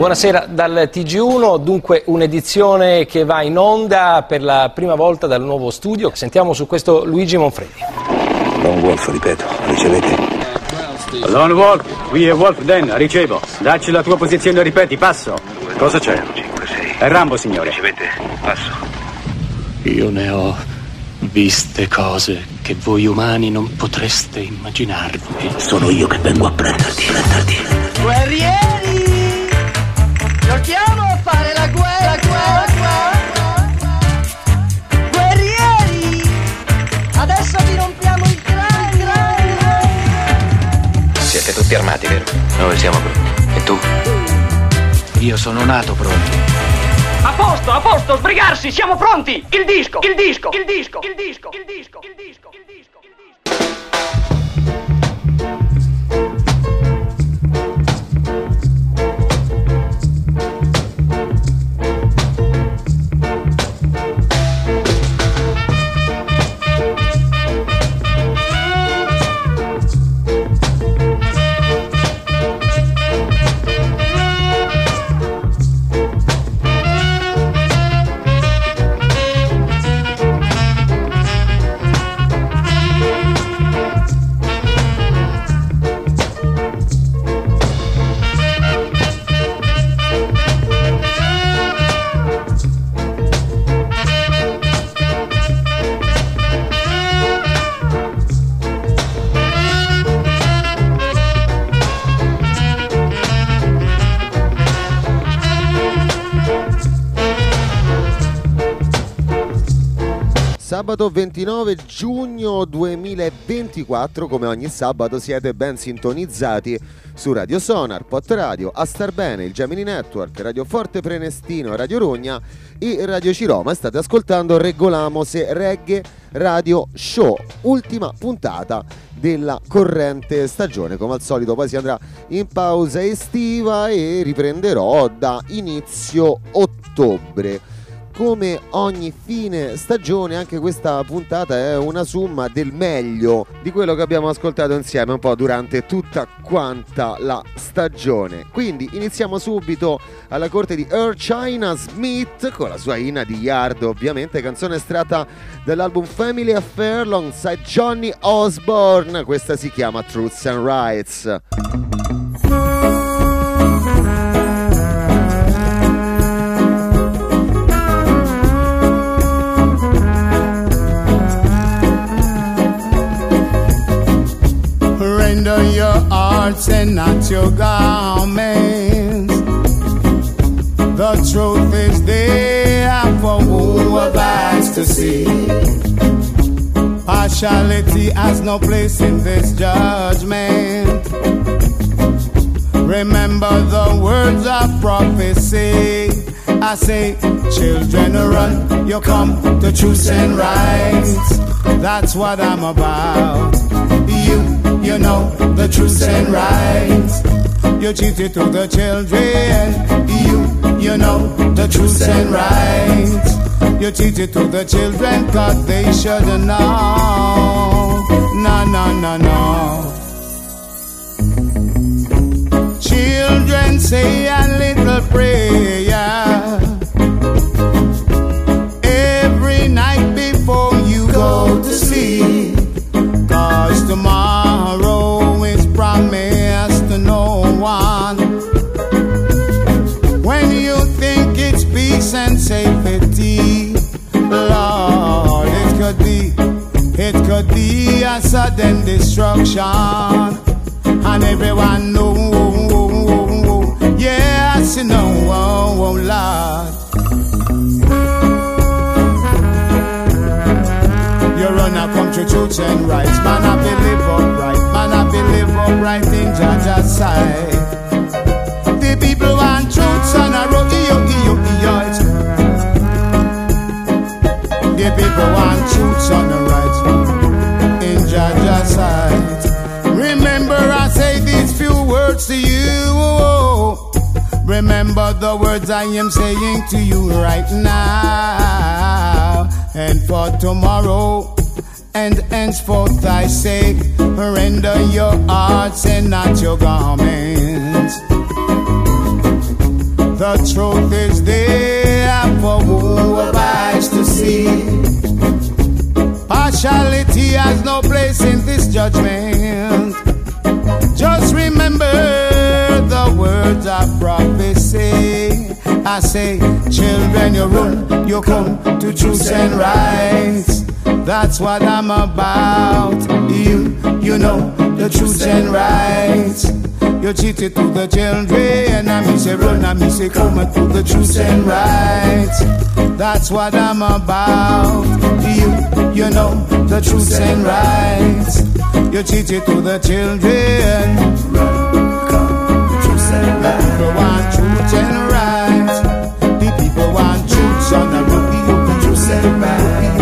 Buonasera dal TG1, dunque un'edizione che va in onda per la prima volta dal nuovo studio. Sentiamo su questo Luigi Monfredi. Lone Wolf, ripeto, ricevete? Lone Wolf, qui è Wolf Den, ricevo. Dacci la tua posizione, ripeti, passo. Cosa c'è? 5, 6. È Rambo, signore. Ricevete? Passo. Io ne ho viste cose che voi umani non potreste immaginarvi. Sono io che vengo a prenderti. Guerrieri! Giochiamo a fare la guerra! Guerrieri! Adesso vi rompiamo il cranio! Siete tutti armati, vero? Noi siamo pronti. E tu? Io sono nato pronto. A posto, sbrigarsi, siamo pronti! Il disco! Sabato 29 giugno 2024, come ogni sabato siete ben sintonizzati su Radio Sonar, Pot Radio, A Star Bene, il Gemini Network, Radio Forte Prenestino, Radio Rogna e Radio Ciroma. State ascoltando Regolamos Reggae Radio Show, ultima puntata della corrente stagione. Come al solito poi si andrà in pausa estiva e riprenderò da inizio ottobre. Come ogni fine stagione, anche questa puntata è una somma del meglio di quello che abbiamo ascoltato insieme un po' durante tutta quanta la stagione. Quindi iniziamo subito alla corte di Earl China Smith con la sua Ina di Yard, ovviamente, canzone estratta dall'album Family Affair alongside Johnny Osborne. Questa si chiama Truths and Rights. Render your hearts and not your garments. The truth is there for who have eyes to see. Partiality has no place in this judgment. Remember the words of prophecy. I say, children run, you come to truth and rights. That's what I'm about. You know the truth and rights. You cheated to the children. You know the truth and rights. You cheated to the children 'cause they shouldn't know. No. Children, say a little prayer every night before you go to sleep. 'Cause tomorrow is promised to no one. When you think it's peace and safety, Lord, it could be a sudden destruction. And everyone know, yes, you know, oh Lord. You run a country truths and rights. Man, I believe upright. Man, I believe upright in Jaja's side. The people want truths and a rocky. The people want truths and the rights in Jaja's side. Remember I say these few words to you. Remember the words I am saying to you right now. And for tomorrow and henceforth I say, render your hearts and not your garments. The truth is there for who abides to see. Partiality has no place in this judgment. Just remember the words of prophecy. I say, children, you run, you come to truth and rights. That's what I'm about. You know the truth and rights. You cheated to the children, and me say run, and me say come to the truth and rights. That's what I'm about. You know the truth and rights. You cheated to the children. Run, come, truth and rights. The people want truth and rights. The people want truth on the rookie, the truth and rights.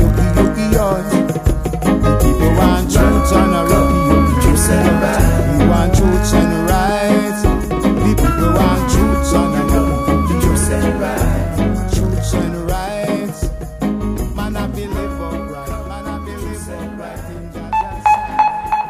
The people want truth on the rookie, the truth and rights. You want truth and rights. The people want truth on the rookie, the truth and rights. Truth and rights. Man, I believe upright. Man, I believe upright in God's sight.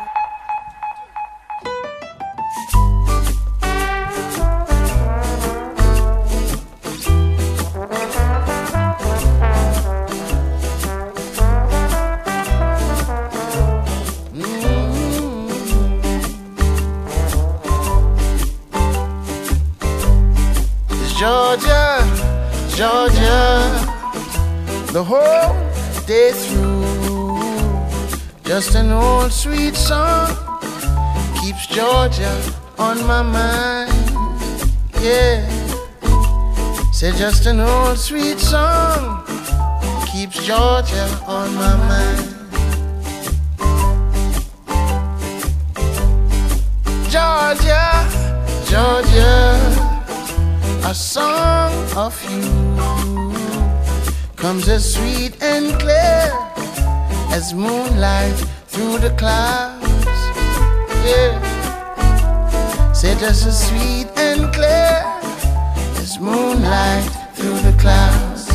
Georgia, Georgia, the whole day through. Just an old sweet song keeps Georgia on my mind. Yeah, say just an old sweet song keeps Georgia on my mind. Georgia, Georgia, a song of you comes as sweet and clear as moonlight through the clouds. Yeah, say just as sweet and clear as moonlight through the clouds.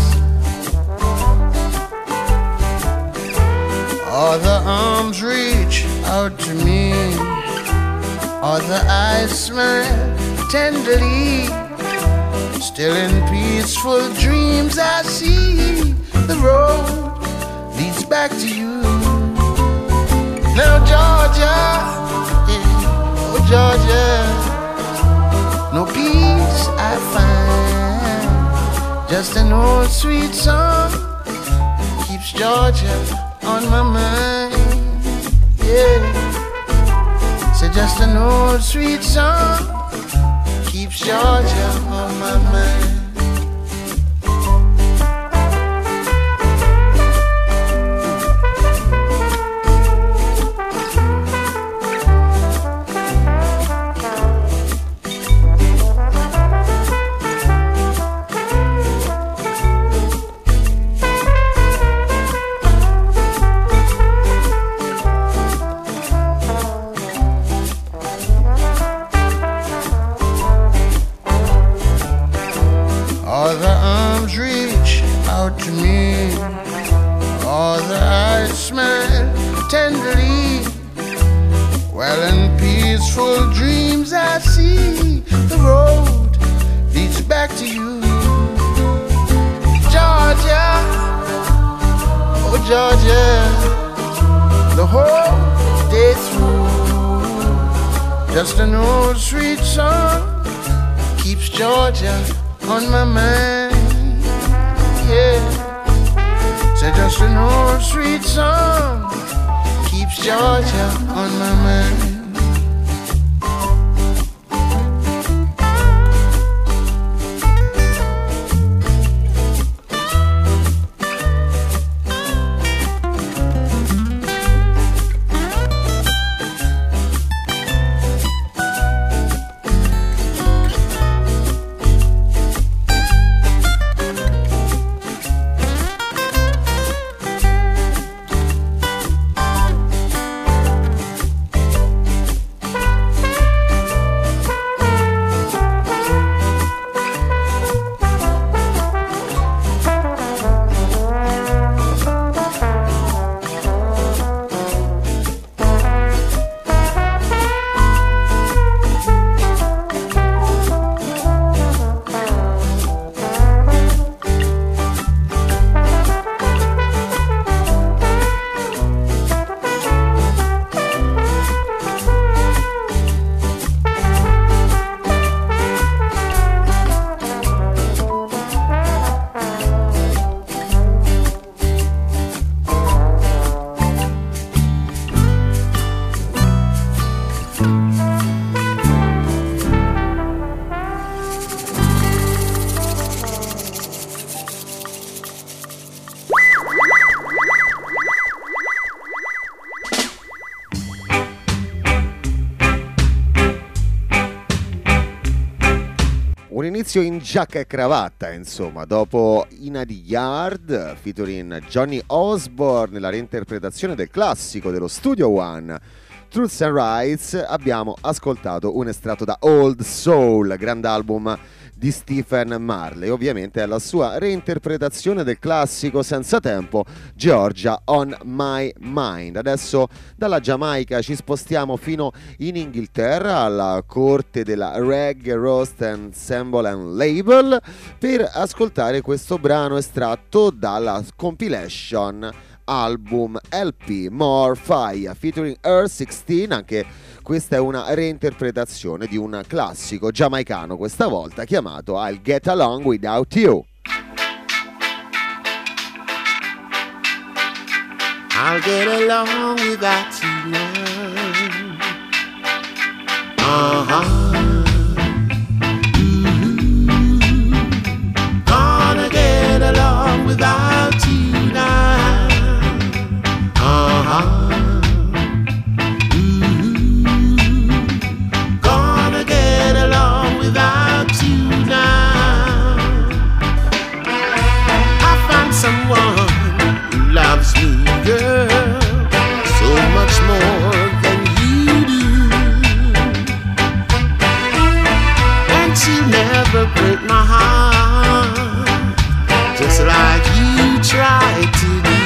All the arms reach out to me, all the eyes smile tenderly. Still in peaceful dreams I see the road leads back to you. Now Georgia, yeah, oh Georgia, no peace I find. Just an old sweet song keeps Georgia on my mind. Yeah, say just an old sweet song keeps Georgia on my mind. All the arms reach out to me, all the eyes smile tenderly. Well, in peaceful dreams I see the road leads back to you. Georgia, oh Georgia, the whole day through. Just an old sweet song keeps Georgia on my mind. Yeah, say just an old sweet song keeps Georgia on my mind. inizio in giacca e cravatta, insomma, dopo Inna the Yard featuring Johnny Osborne nella reinterpretazione del classico dello Studio One Truth and Rights, abbiamo ascoltato un estratto da Old Soul, grande album di Stephen Marley, ovviamente è la sua reinterpretazione del classico senza tempo Georgia on My Mind. Adesso dalla Giamaica ci spostiamo fino in Inghilterra alla corte della Reggae Roast Ensemble and Label per ascoltare questo brano estratto dalla compilation album LP More Fire featuring Earth 16. Anche questa è una reinterpretazione di un classico giamaicano, questa volta chiamato I'll Get Along Without You. I'll get along without you now. Gonna get along without you now. Gonna get along without you now. I found someone who loves me, girl, so much more than you do, and she'll never break my heart, just like you tried to do.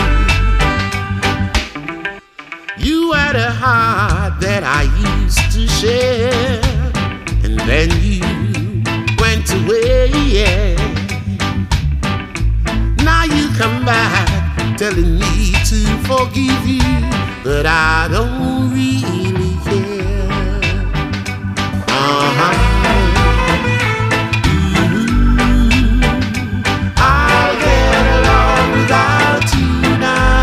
You had a heart that I used to share, and then you went away, yeah. Now you come back telling me to forgive you, but I don't really care. I'll get along without you now.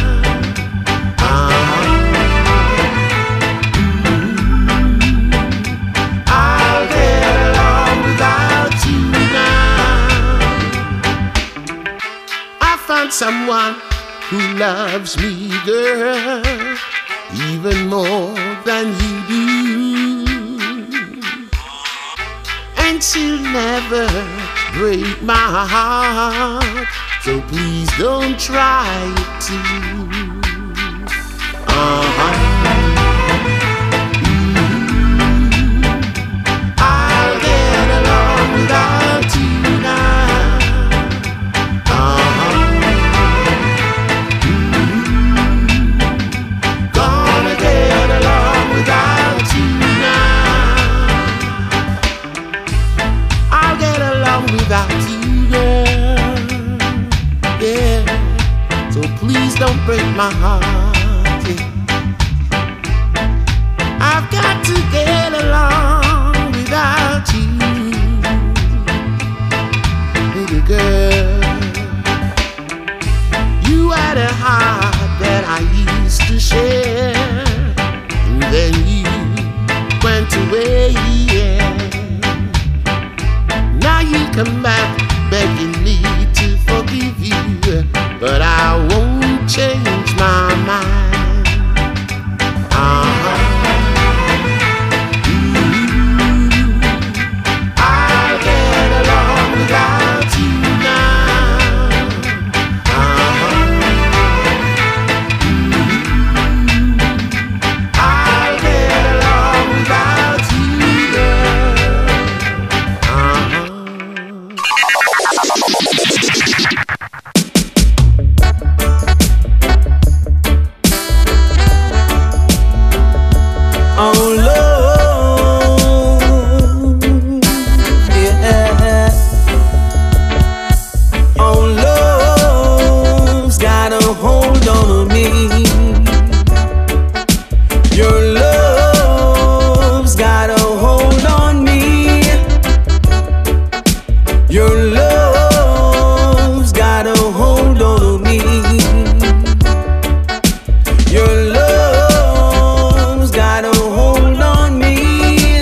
Someone who loves me, girl, even more than you do, and she'll never break my heart, so please don't try it too. I'll get along without you now. Without you, girl, yeah. So please don't break my heart, yeah. I've got to get along without you, baby girl. You had a heart that I used to share, and then you went away, yeah. Now you come back begging me to forgive you, but I won't change my mind. I'll get along without you now. I'll get along without you, girl. Oh Lord, yeah. Oh love's got a hold on me. Your love's got a hold on me. Your love's got a hold on me. Your love's got a hold on me.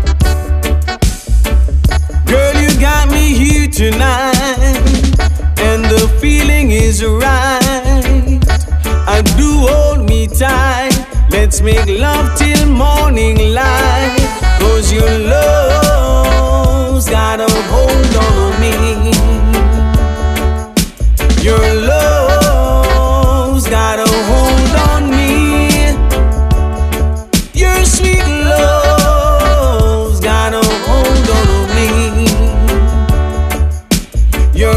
Girl, you got me here tonight, and the feeling is right. I do hold me tight. Let's make love till morning light. 'Cause your love's got a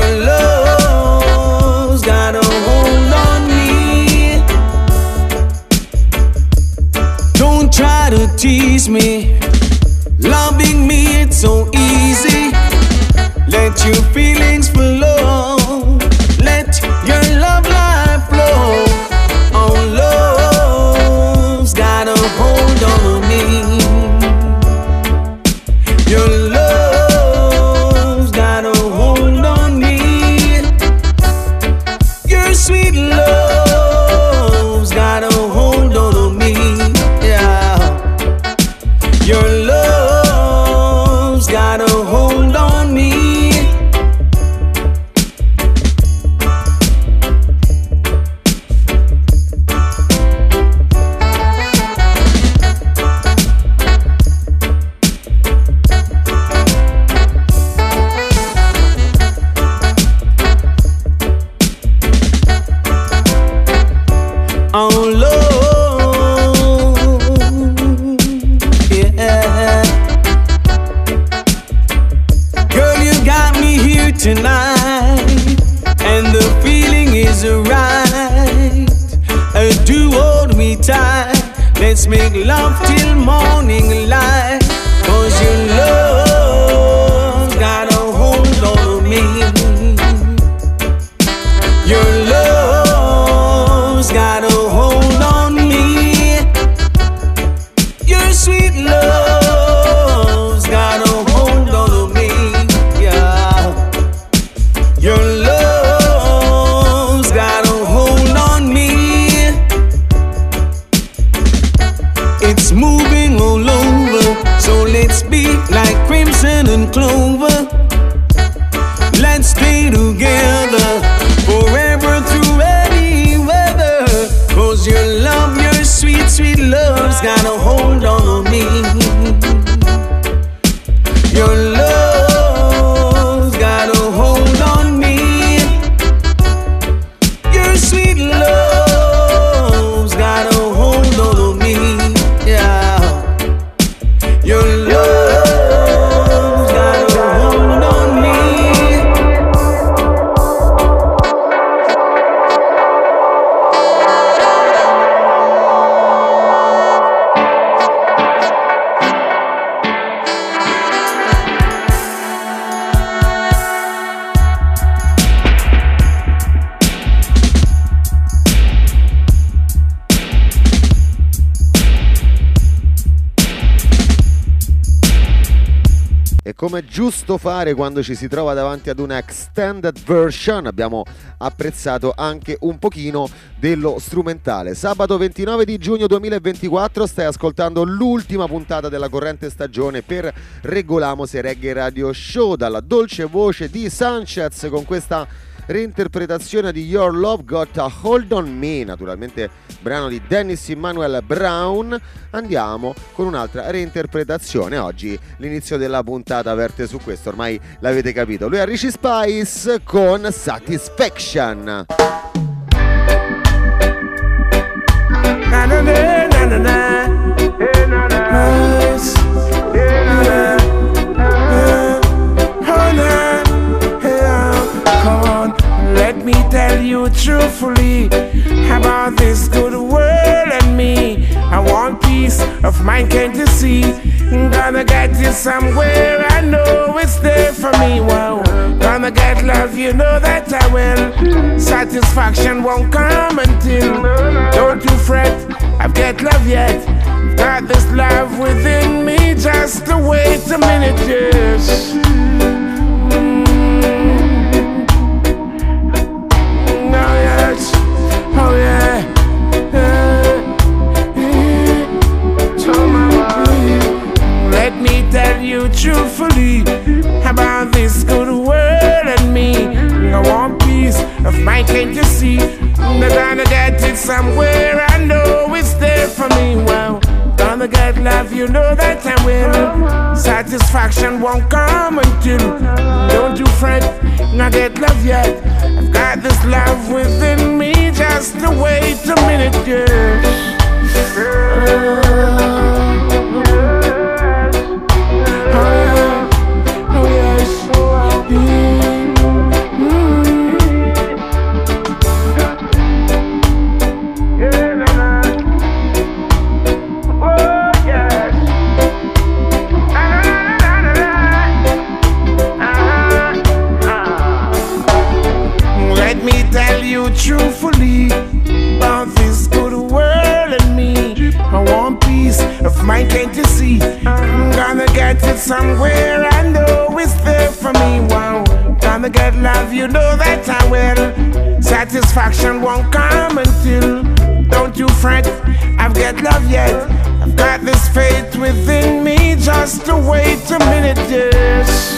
Your love's got a hold on me. Don't try to tease me. Loving me, it's so easy. Let your feelings flow. Let your love life flow. Oh, love's got a hold on me. Your love's got a hold on me. Your sweet love's got a hold on me. Yeah. Your love's got a hold on me. Oh, Lord, yeah. Girl, you got me here tonight, and the feeling is right. Do hold me tight. Let's make love till morning light. 'Cause your love's got a hold on me. Your love's got a hold on me. Your sweet love's got a hold on me. Yeah. Your love's got a hold on me. It's moving all over, so let's be like crimson and clover. Let's stay together forever through any weather. 'Cause your love, your sweet, sweet love's got a hold on me. Your love's got a hold on me. Your sweet love's got a hold on me. Yeah. Your love's got a hold on me. E come è giusto fare quando ci si trova davanti ad una extended version, abbiamo apprezzato anche un pochino dello strumentale. Sabato 29 di giugno 2024 stai ascoltando l'ultima puntata della corrente stagione per Regolamose Reggae Radio Show, dalla dolce voce di Sanchez con questa reinterpretazione di Your Love Got a Hold on Me, naturalmente brano di Dennis Emmanuel Brown. Andiamo con un'altra reinterpretazione. Oggi l'inizio della puntata verte su questo, ormai l'avete capito. Lui è Richie Spice con Satisfaction. Na na na na na na. Let me tell you truthfully about this good world and me. I want peace of mind, can't you see? Gonna get you somewhere, I know it's there for me. Wow, gonna get love, you know that I will. Satisfaction won't come until. Don't you fret, I've got love yet. Got this love within me, just wait a minute, yes. Oh yeah, let me tell you truthfully about this good world and me. I want peace of mind, can't you see? I'm gonna get it somewhere, I know it's there for me. Well, gonna get love, you know that I will. Satisfaction won't come until. Don't you fret, not get love yet. I've got this love within me, just wait a minute, yes. Oh yes. you truthfully about this good world and me. I want peace of mind, can't you see? I'm gonna get it somewhere, I know it's there for me. Wow, gonna get love, you know that I will. Satisfaction won't come until, don't you fret, I've got love yet. I've got this faith within me, just to wait a minute, yes.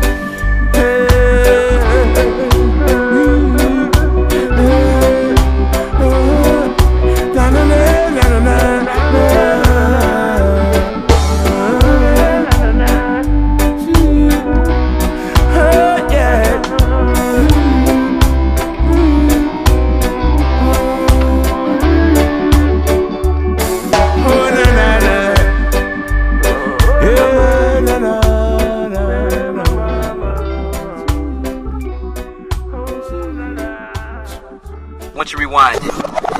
Once you rewind it.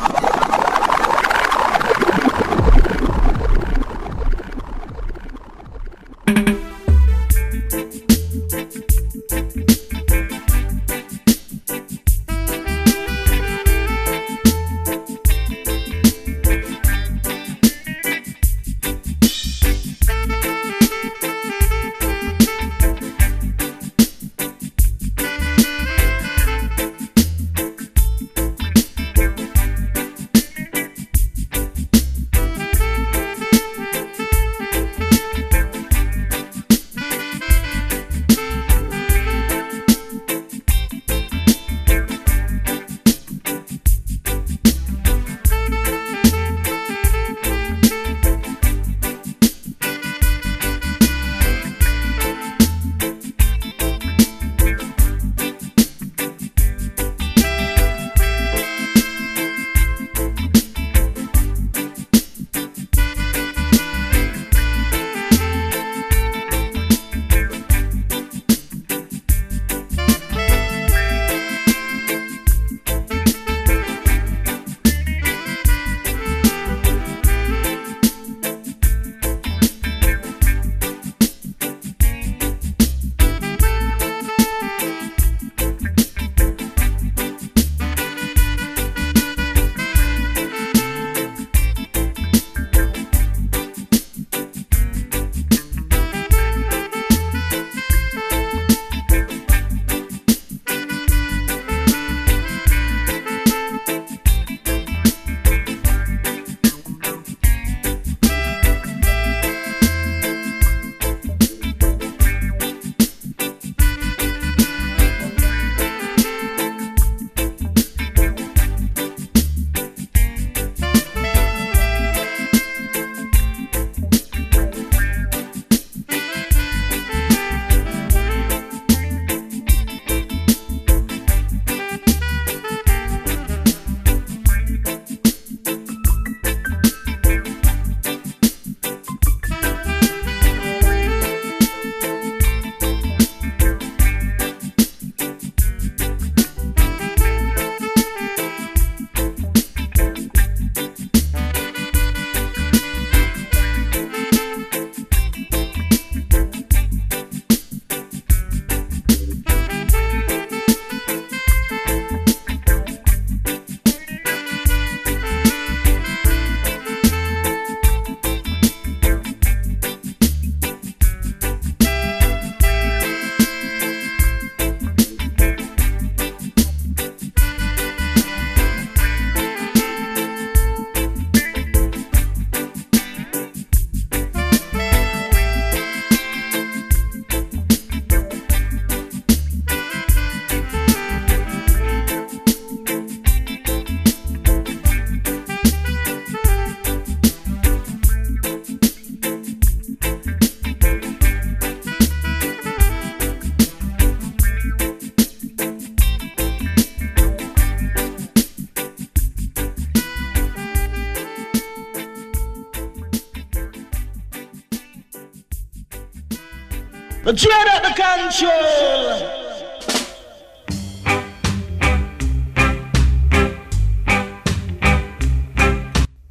The dread at the control.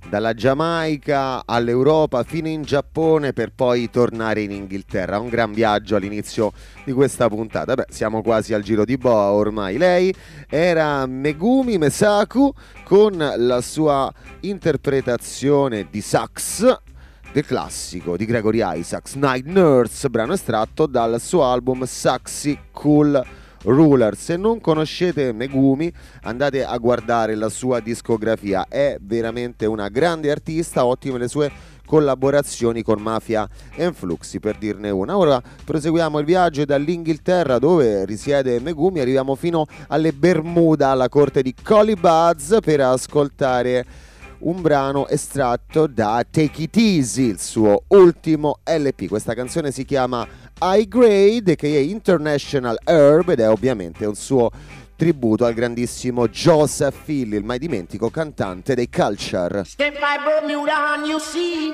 dalla Giamaica all'Europa fino in Giappone per poi tornare in Inghilterra. Un gran viaggio all'inizio di questa puntata. Beh, siamo quasi al giro di boa ormai. Lei era Megumi Mesaku con la sua interpretazione di sax del classico di Gregory Isaacs, Night Nurse, brano estratto dal suo album Saxy Cool Ruler. Se non conoscete Megumi, andate a guardare la sua discografia, è veramente una grande artista, ottime le sue collaborazioni con Mafia e Fluxy, per dirne una. Ora proseguiamo il viaggio dall'Inghilterra, dove risiede Megumi, arriviamo fino alle Bermuda, alla corte di Collie Buddz, per ascoltare un brano estratto da Take It Easy, il suo ultimo LP. Questa canzone si chiama High Grade, che è International Herb, ed è ovviamente un suo tributo al grandissimo Joseph Hill, il mai dimentico cantante dei Culture. Step by Bermuda and you see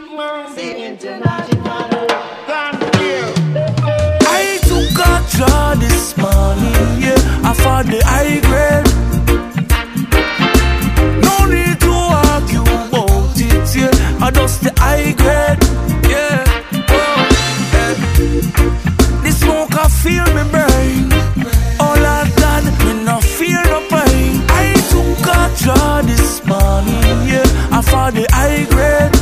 I took a draw this morning, yeah, I found the high grade. No need to argue about it, yeah, I just the high grade, yeah, oh, yeah. The smoke I feel me brain, all I done, me no feel no pain. I took a draw this morning, yeah, I found the high grade.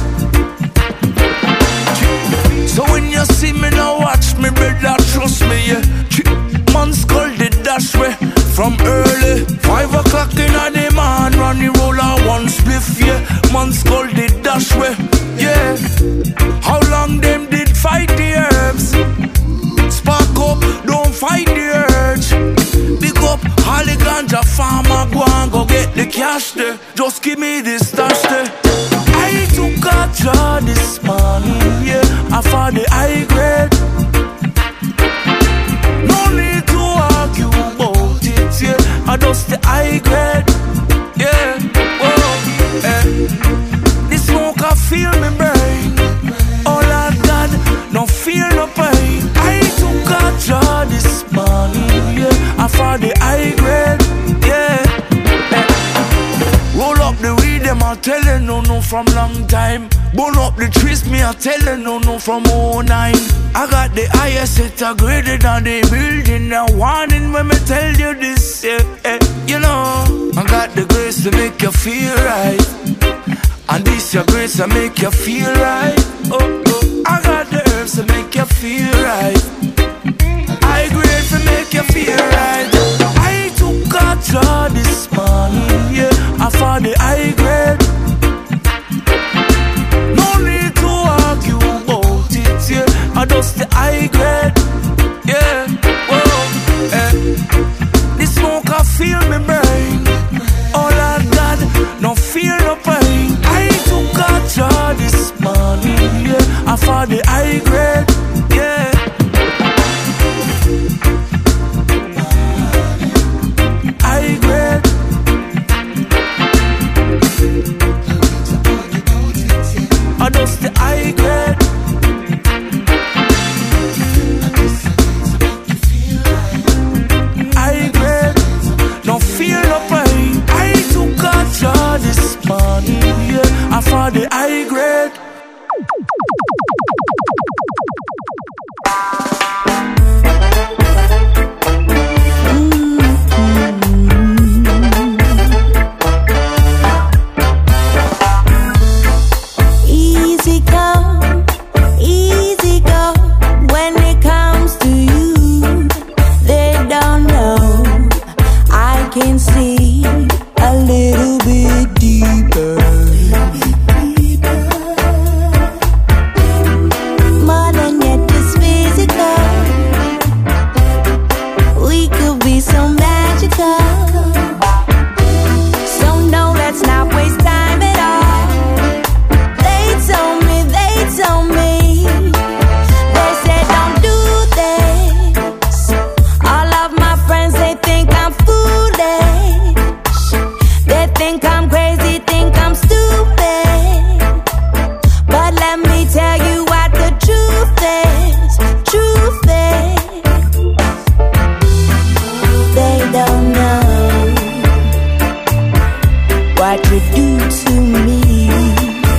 So when you see me now watch me brother, trust me, yeah. Man skull the dash way from early 5 o'clock in the man, run the roller one spliff, yeah. Man skull the dash way, yeah. How long them did fight the herbs? Spark up, don't fight the urge. Big up, Holly Ganja farmer, go and go get the cash there. Just give me this stash there. I took a draw this morning, yeah, I found the high grade. No need to argue about it, yeah, I just the high grade, yeah, whoa, eh. The smoke I feel me brain, all I got, no fear, no pain. I took a draw this morning, yeah, I found the high grade, yeah, eh. Roll up the weed, them I tell you no from long time. Burn up the trees, me I tell you no from 09. I got the highest set a graded on the building. Now warning when me tell you this, yeah, yeah. You know, I got the grace to make you feel right, and this your grace to make you feel right. Oh, oh, I got the herbs to make you feel right. I grade to make you feel right. I took a draw this morning, yeah, I found the high grade. No need to argue about it, yeah, I just the high grade, yeah, whoa, eh. The smoke I feel me brain, all I got, no fear, no pain. I took a draw this morning, yeah, I found the high grade, yeah. High grade. I just the high grade. High grade. No fear, no pain. I took a draw this morning, yeah, I found the high grade. what you do to me.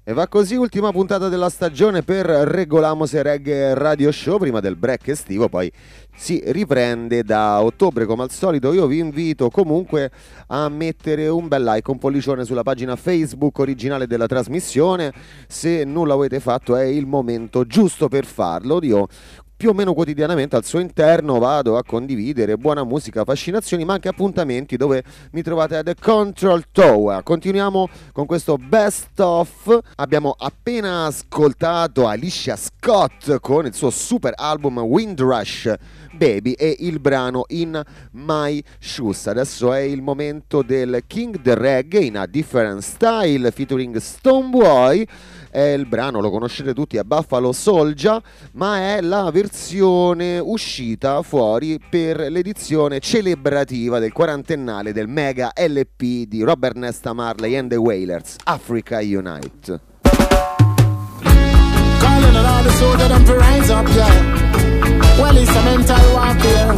E va così, ultima puntata della stagione per Regolamose Reggae Radio Show, prima del break estivo, poi si riprende da ottobre come al solito. Io vi invito comunque a mettere un bel like, un pollicione sulla pagina Facebook originale della trasmissione. Se non l'avete fatto è il momento giusto per farlo. Io più o meno quotidianamente al suo interno vado a condividere buona musica, fascinazioni, ma anche appuntamenti dove mi trovate a The Control Tower. Continuiamo con questo best of. Abbiamo appena ascoltato Alicia Scott con il suo super album Windrush Baby e il brano In My Shoes. Adesso è il momento del King the Reggae in A Different Style featuring Stonebwoy. Il brano lo conoscete tutti, è Buffalo Soldier, ma è la versione uscita fuori per l'edizione celebrativa del quarantennale del mega LP di Robert Nesta Marley and the Wailers, Africa Unite. Calling on all the soldiers them to rise up, yeah. Well, it's a mental warfare.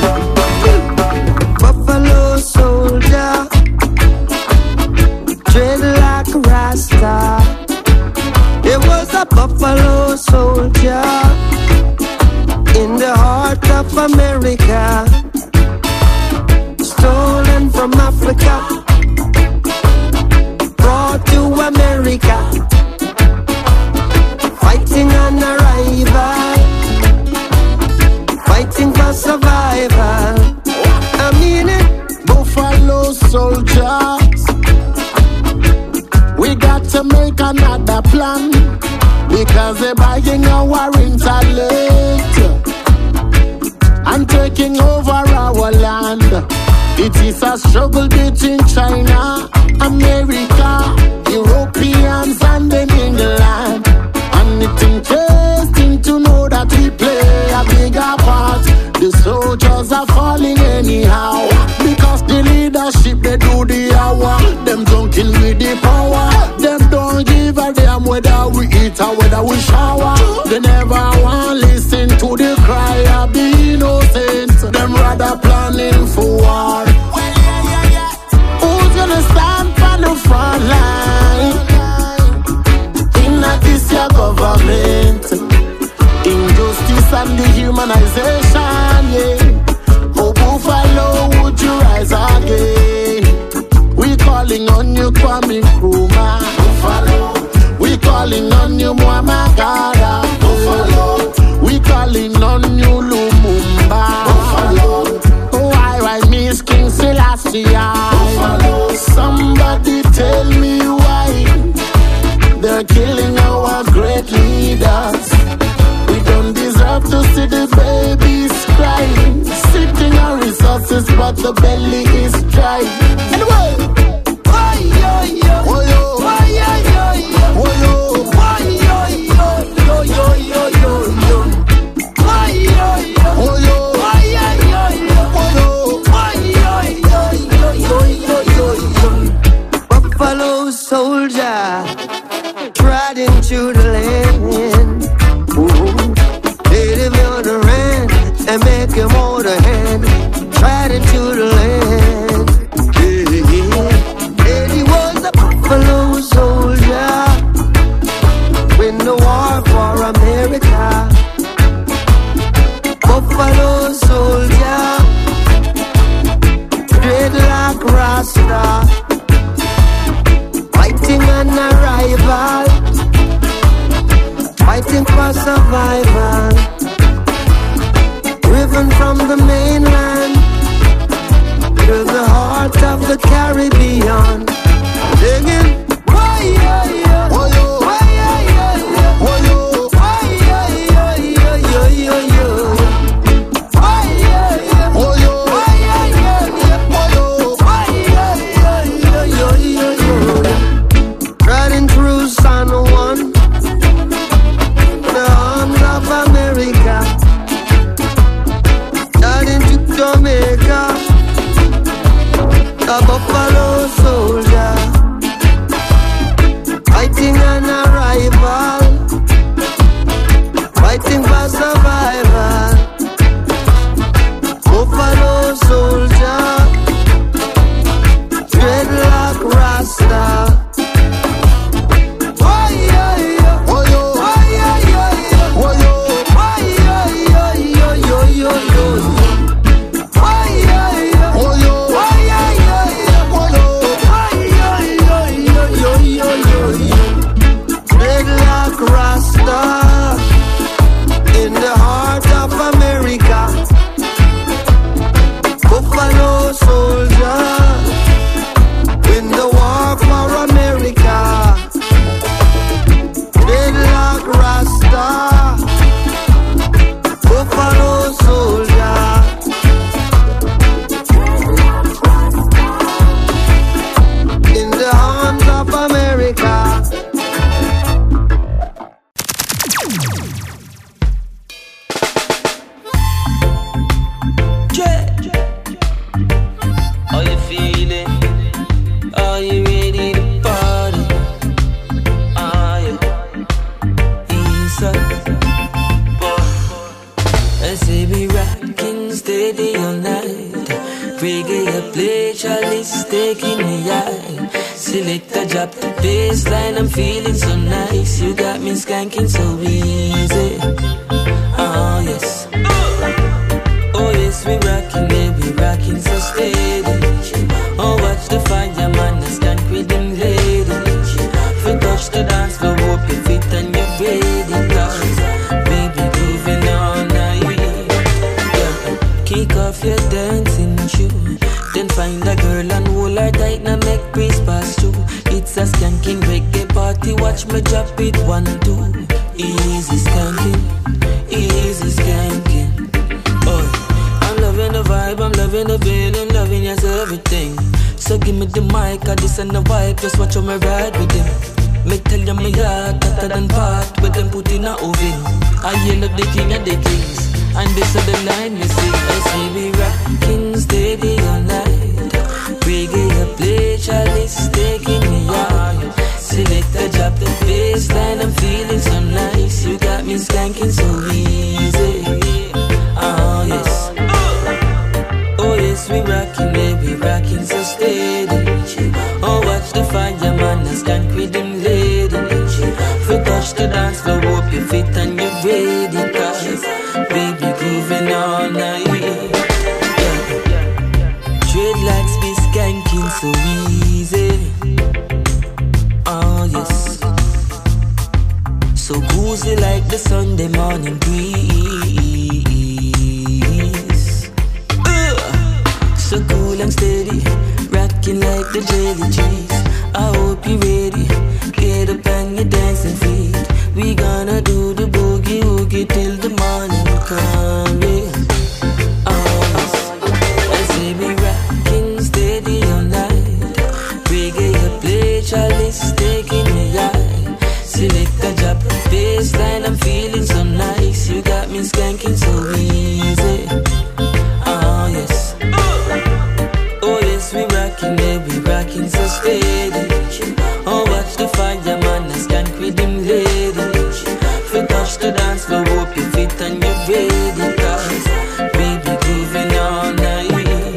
Buffalo soldier, dread like a Rasta. It was a buffalo soldier in the heart of America, stolen from Africa, brought to America, fighting on arrival, fighting for survival. I mean it, buffalo soldiers. We got to make another plan, because they're buying our intellect and taking over our land. It is a struggle between China, America, Europeans and then England. And it's interesting to know that we play a bigger part. The soldiers are falling anyhow, because the leadership they do the hour. Them drunken with the power. Them don't give a damn whether we eat or whether we shower. They never want listen to the cry of the innocent. Them rather planning for war. Who's gonna stand on the front line in this year government? Injustice and dehumanization, yeah. Oh, Buffalo, would you rise again? We calling on you, Kwame Nkrumah. Buffalo. We calling on you, Muammar Gaddafi. Buffalo. We calling on you, Lumumba. Buffalo. Oh, I miss King Selassie. Buffalo. Somebody tell me why they're killing our great leaders. We don't deserve to see the babies crying, sitting on resources, but the belly is dry. Anyway, why yo yo, why yo, why yo yo, why yo, why yo yo yo yo yo yo, why yo yo, why yo, why yo yo, why yo yo yo yo yo. buffalo soldier, trod into the land. Native on the land and make him hold a hand. Tried into the land. Yeah, yeah. And he was a buffalo soldier in the war for America. Buffalo soldier, dreadlock Rasta, fighting an arrival, fighting for survival, driven from the mainland to the heart of the Caribbean, singing, why, yeah, yeah, why, yo, why, yeah, yeah, yeah, why, yo, why, yeah, yeah, yeah, yeah, yeah, yeah, why, yeah, yeah, why, yo, why, yeah, yeah, yeah, why, yo, why, yeah, yeah, yeah, yeah, yeah, yeah. Riding through San Juan, the arms of America, riding to Jamaica, a buffalo soldier, fighting an arrival, fighting for survival. Buffalo soldier, dreadlock Rasta. Oh, me high. Selector drop the baseline, I'm feeling so nice. You got me skanking so easy. Oh yes. Oh yes, we rockin', baby, rockin' so steady. Oh, watch the fireman, I skank with them lady. If you touch the dance floor, hope you fit and you're ready. Cause baby, grooving all night. Yeah. Kick off your dancing shoe. Then find a girl and hold her tight, now make breeze pass through. It's a skanking reggae party, watch me drop it 1, 2. Easy skanking, easy skanking. Oh, I'm loving the vibe, I'm loving the feeling, loving yes everything. So give me the mic, this and the vibe, just watch how me ride with him. Me tell you me heart, hotter than pot, with them put in a oven. I yell up the king of the kings, and this is the line me sing. I see we rocking steady all night. Reggae a play, Charlie's taking me out. Selector drop the baseline, I'm feeling so nice. You got me skanking so easy. Oh yes. Oh yes, we rockin', baby, rockin' so steady. Oh, watch the fireman, I skank with them lady. If you touch the dance floor, hope you fit and you're ready. Cause baby, grooving all night. Dreadlocks be skanking so easy. Oh yes. So cozy like the Sunday morning breeze. So cool and steady, rocking like the jelly cheese. I hope you ready. Get up on your dancing feet. We gonna do the boogie woogie till the morning come. Yeah. I say we rocking steady all night. Reggae a play, Charlie's taking me high. Selector drop the baseline, I'm feeling so nice. You got me skanking so easy. Oh yes. Oh yes, we rockin', baby, rockin' so steady. Oh, watch the fireman, I skank with them lady. If you touch the dance floor, hope you fit and you're ready. Cause baby, grooving all night.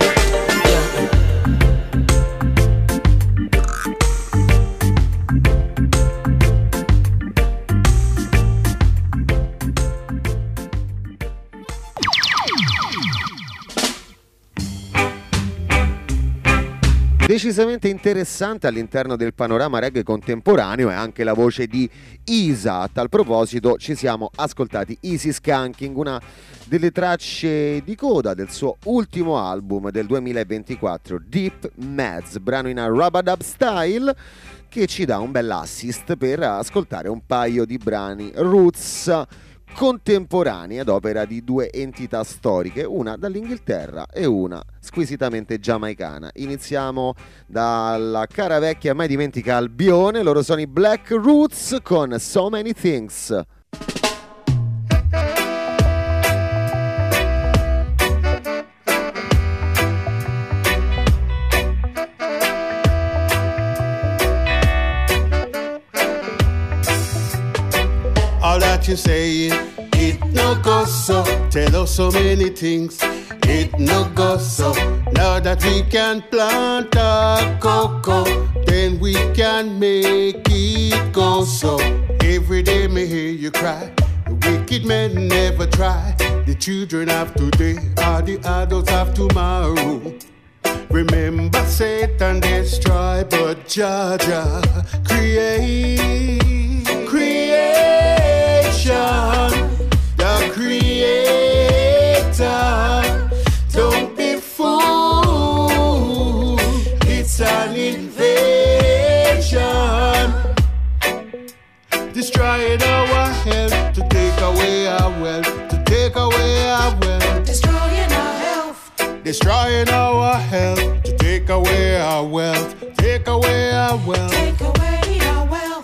Decisamente interessante all'interno del panorama reggae contemporaneo è anche la voce di Isa. A tal proposito ci siamo ascoltati Easy Skanking, una delle tracce di coda del suo ultimo album del 2024, Deep Meds, brano in Rub-a-Dub style che ci dà un bel assist per ascoltare un paio di brani roots contemporanei ad opera di due entità storiche, una dall'Inghilterra e una squisitamente giamaicana. Iniziamo dalla cara vecchia mai dimentica Albione, loro sono i Black Roots con So Many Things. All that you say, it no go so. Tell us so many things, it no go so. Now that we can plant a cocoa, then we can make it go so. Every day me hear you cry, the wicked men never try. The children of today are the adults of tomorrow. Remember Satan destroy, but Jah create. The Creator, don't be fooled, it's an invasion, destroying our health to take away our wealth, to take away our wealth, destroying our health, destroying our health, to take away our wealth, take away our wealth, take away our wealth.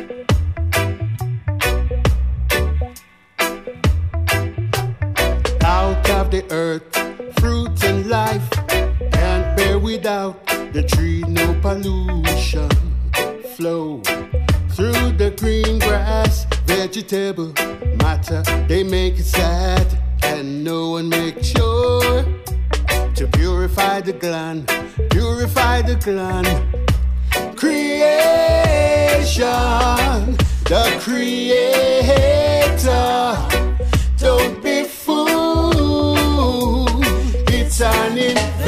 Out of the earth, fruits and life can't bear without the tree, no pollution flow through the green grass, vegetable matter. They make it sad and no one makes sure to purify the gland, purify the gland. Creation, the creator, don't be fooled, it's an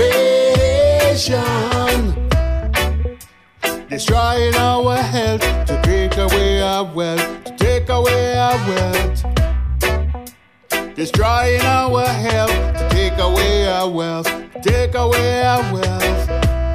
invasion. Destroying our health, to take away our wealth, to take away our wealth. Destroying our health, to take away our wealth, to take away our wealth.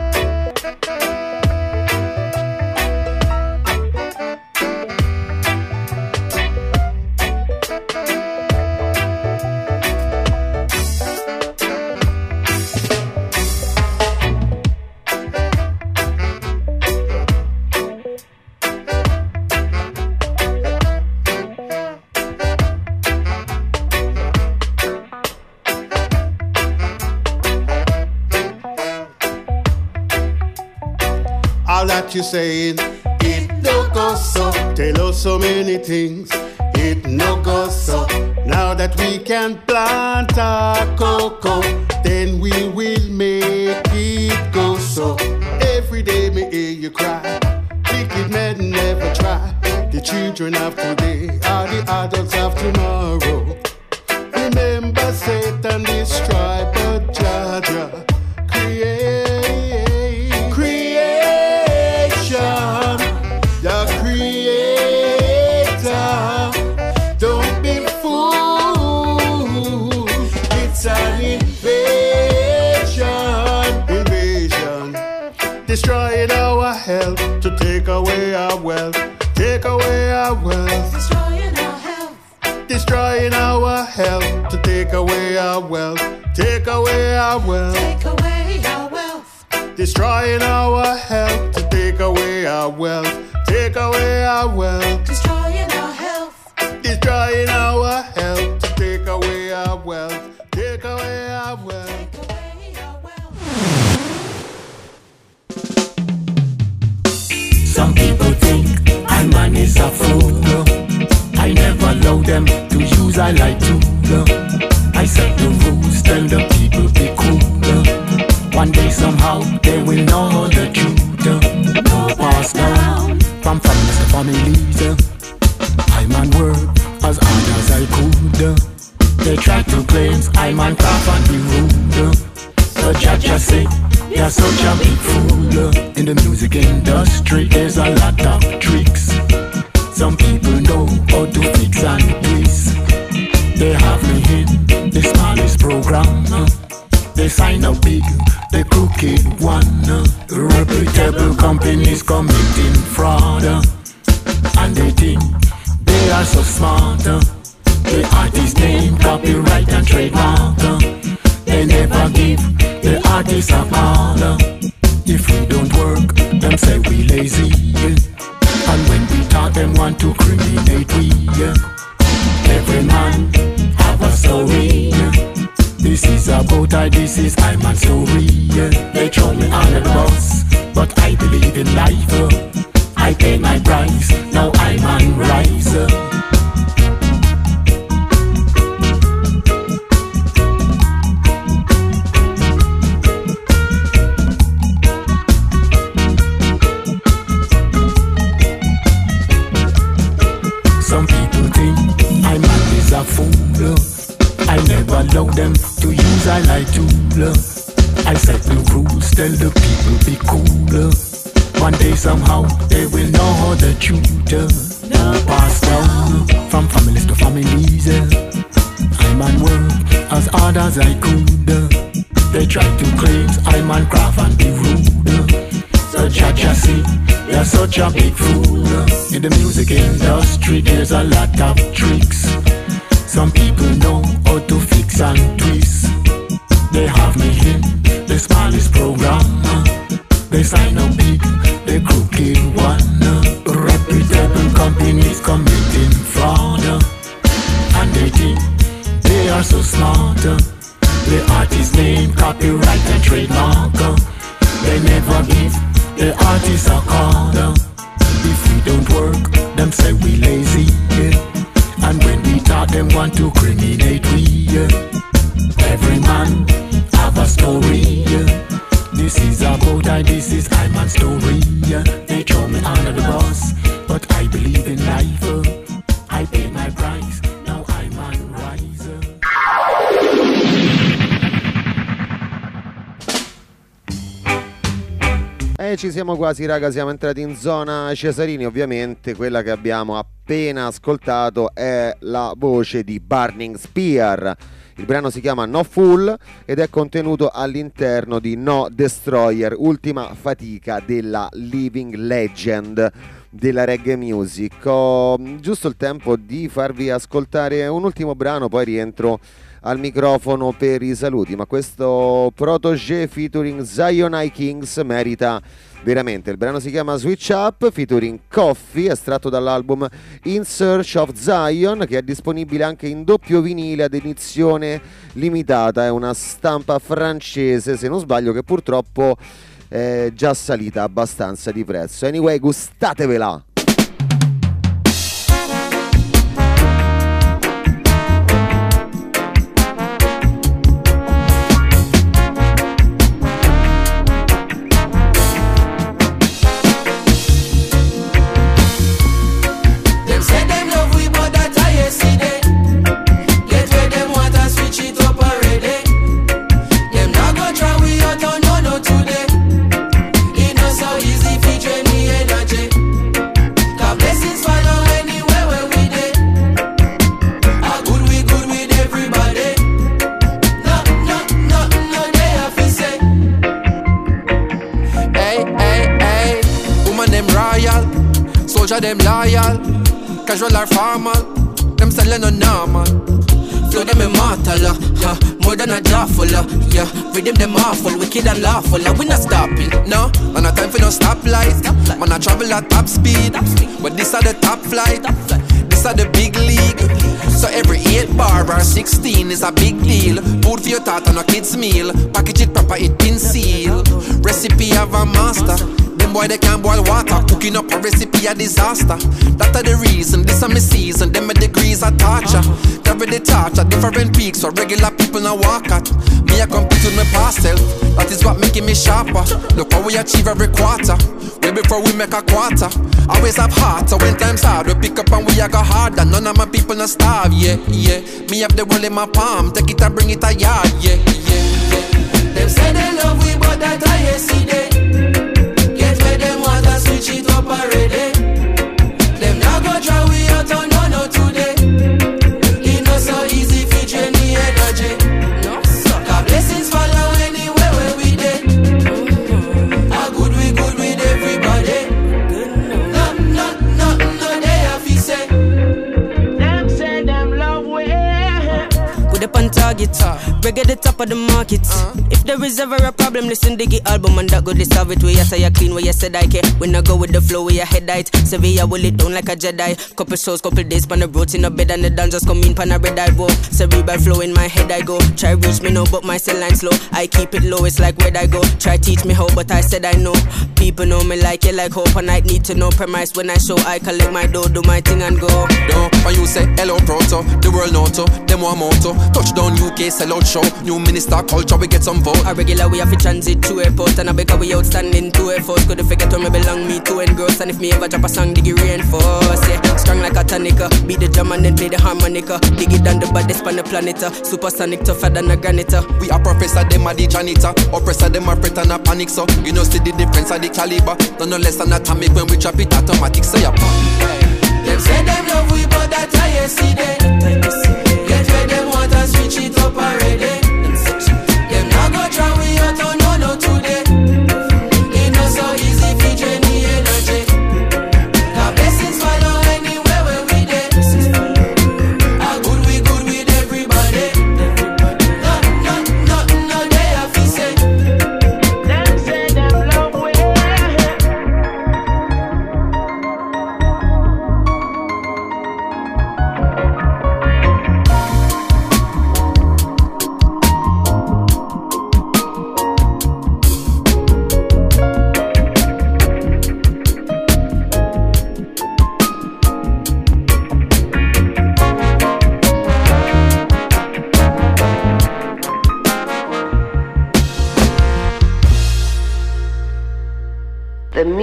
All that you saying, it no go so. Tell us so many things, it no go so. Now that we can plant our cocoa, then we will make it go so. Every day me hear you cry, wicked men never try. The children of today are the adults of tomorrow. Remember Satan destroy, but Jah create. The creator, don't be fooled, it's an invasion, destroying our health, to take away our wealth, take away our wealth, destroying our health, destroying our health, to take away our wealth, take away our wealth, take away our wealth, destroying our health, to take away our wealth. Take away our wealth, destroying our health, destroying our health, to take away our wealth, take away our wealth. Some people think I man is a fool. I never allow them to use I like to. I set the rules, tell the people be cool. One day somehow they will know the truth. No pass down from families to families. I man work as hard as I could. They try to claim I man craft and be rude. The judge just say you're such a big fool. In the music industry there's a lot of tricks. Some people know how to fix and twist. They have me in the smallest program. They sign up big, the crooked one. Reputable companies committing fraud, and they think they are so smart. The artist name, copyright and trademark. They never give the artist a call. If we don't work, them say we lazy. And when we talk, them want to criminate we. Every man have a story. This is about I, this is I man story. They throw me on the bus, but I believe in life. I pay my price, now I man rise. Some people think I man is a fool. I never allow them to use I like to. I set the rules, tell the people be cool. One day somehow they will know the truth. No pass down from families to families. I man work as hard as I could. They try to claim I man craft and be rude. So judge see you're such a big fool. In the music industry there's a lot of tricks. Some people know how to fix and twist. They have me in the smallest program. They sign up big, the crooked one. Reputable companies committing fraud, and they think they are so smart. The artist name, copyright and trademark. They never give the artist a call. If we don't work, them say we lazy. And when we talk, them want to criminate we. Every man have a a story. This is about this is I man story. They throw me under the bus, but I believe in life. I pay my price, now I man rise. E ci siamo quasi, raga, siamo entrati in zona Cesarini. Ovviamente quella che abbiamo appena ascoltato è la voce di Burning Spear. Il brano si chiama No Fool ed è contenuto all'interno di No Destroyer, ultima fatica della living legend della reggae music. Ho giusto il tempo di farvi ascoltare un ultimo brano, poi rientro al microfono per i saluti, ma questo Protégé featuring Zion I Kings merita veramente. Il brano si chiama Switch Up featuring Coffee, estratto dall'album In Search of Zion, che è disponibile anche in doppio vinile ad edizione limitata. È una stampa francese, se non sbaglio, che purtroppo è già salita abbastanza di prezzo. Anyway, gustatevela! Them loyal, casual or formal, them selling no normal. Flow them immortal, more than a jawful, yeah. Rhythm them awful, wicked and lawful, we not stopping, no. Man a time for no stoplight, man a travel at top speed, but this are the top flight, this are the big league. So every 8 bar or 16 is a big deal. Food for your thought and a kid's meal, package it proper, it been sealed. Recipe of a master. Boy, they can't boil water. Cooking up a recipe a disaster. That are the reason, this are my season. Them my degrees are torture. Carry the torch at different peaks, so regular people now walk at. Me I compete with my past self. That is what making me sharper. Look how we achieve every quarter. Way before we make a quarter. Always have heart, so when times hard, we pick up and we a go harder. None of my people not starve, yeah, yeah. Me have the world in my palm, take it and bring it a yard, yeah, yeah, yeah. Them say they love we, but that I see they. Switch it up already. Them now go try we out on no today. It not so easy fi drain the energy. No, God blessings follow anywhere where we dey. How good we good with everybody. No, they have to say. Them say them love we. Good up on target. Reggae the top of the market. If there is ever a problem, listen to the album and that go to solve it. Where you say you clean, where you said I care. When I go with the flow, where your head height. Sevilla will it down like a Jedi. Couple shows, couple days, pan the roads in a bed and the dance just come in, pan a red eye go. Cerebral flow in my head I go. Try reach me now, but my cell line slow. I keep it low, it's like where'd I go. Try teach me how, but I said I know. People know me like you like hope, and I need to know premise when I show. I collect my dough, do my thing and go. No, when you say hello proto, the world noto, them one motto. Touchdown UK, sell out show. New minister culture, we get some vote. A regular we have to transit to airport, and a bigger we outstanding to air force. Couldn't forget where me belong, me to engross. And if me ever drop a song, dig it reinforce. Yeah, strong like a tonica. Beat the drum and then play the harmonica. Dig it down the baddest on the planet. Supersonic tougher than a granite. We are professor, them are the janitor. Oppressor, them are fret and a panic. So you know see the difference of the caliber. No less than atomic when we drop it automatic. Say up. Them say them love we, but that I see them. Get where them want and switch it up already. Them now go try we out on no today. It not so easy fi drain the energy. God blessings follow anywhere where we dey. How good we good with everybody. No, they have to say. Them say them love we.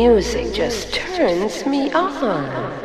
music just turns me on.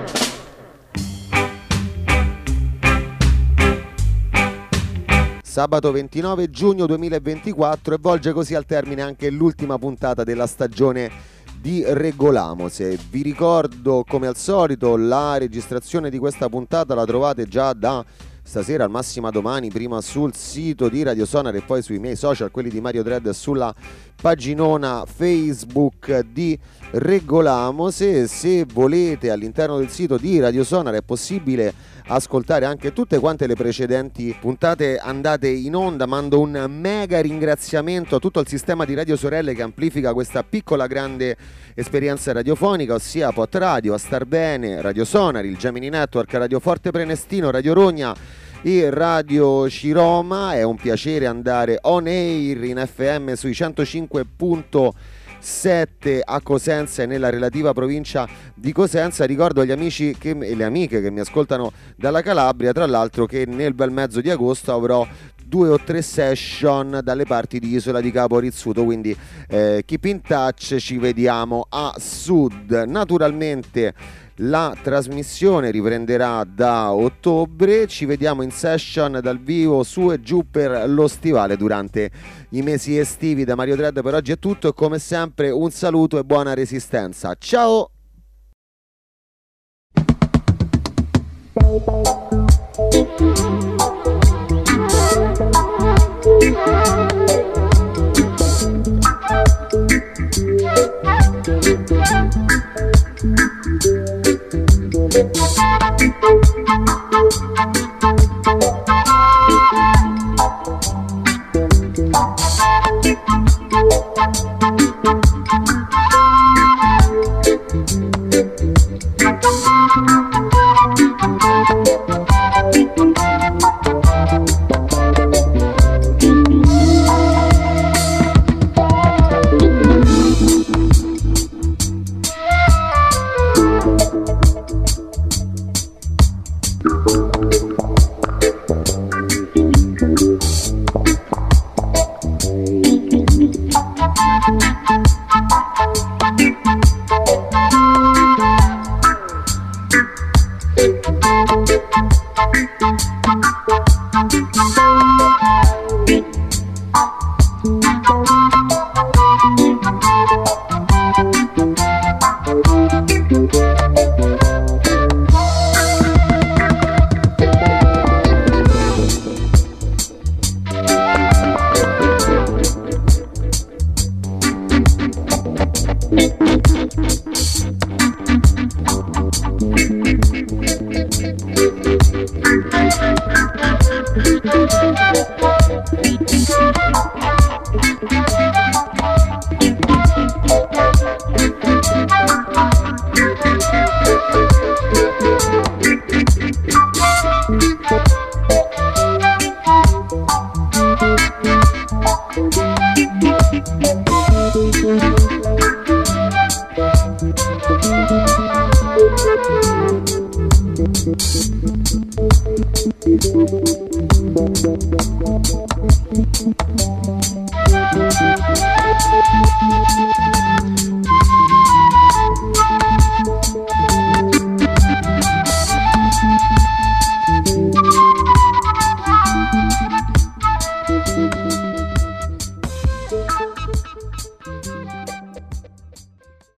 Sabato 29 giugno 2024 e volge così al termine anche l'ultima puntata della stagione di Regolamose. Vi ricordo come al solito la registrazione di questa puntata la trovate già da stasera al massimo domani, prima sul sito di Radio Sonar e poi sui miei social, quelli di Mario Dread, sulla paginona Facebook di Regolamose. Se volete, all'interno del sito di Radio Sonar è possibile ascoltare anche tutte quante le precedenti puntate andate in onda. Mando un mega ringraziamento a tutto il sistema di radio sorelle che amplifica questa piccola grande esperienza radiofonica, ossia Pot Radio, A Star Bene, Radio Sonar, il Gemini Network, Radio Forte Prenestino, Radio Rogna e Radio Ciroma. È un piacere andare on air in FM sui 105.7 a Cosenza e nella relativa provincia di Cosenza. Ricordo agli amici e le amiche che mi ascoltano dalla Calabria, tra l'altro, che nel bel mezzo di agosto avrò 2 o 3 session dalle parti di Isola di Capo Rizzuto, quindi keep in touch, ci vediamo a sud. Naturalmente la trasmissione riprenderà da ottobre, ci vediamo in session dal vivo su e giù per lo stivale durante i mesi estivi. Da Mario Dread per oggi è tutto e come sempre un saluto e buona resistenza. Ciao! Thank you.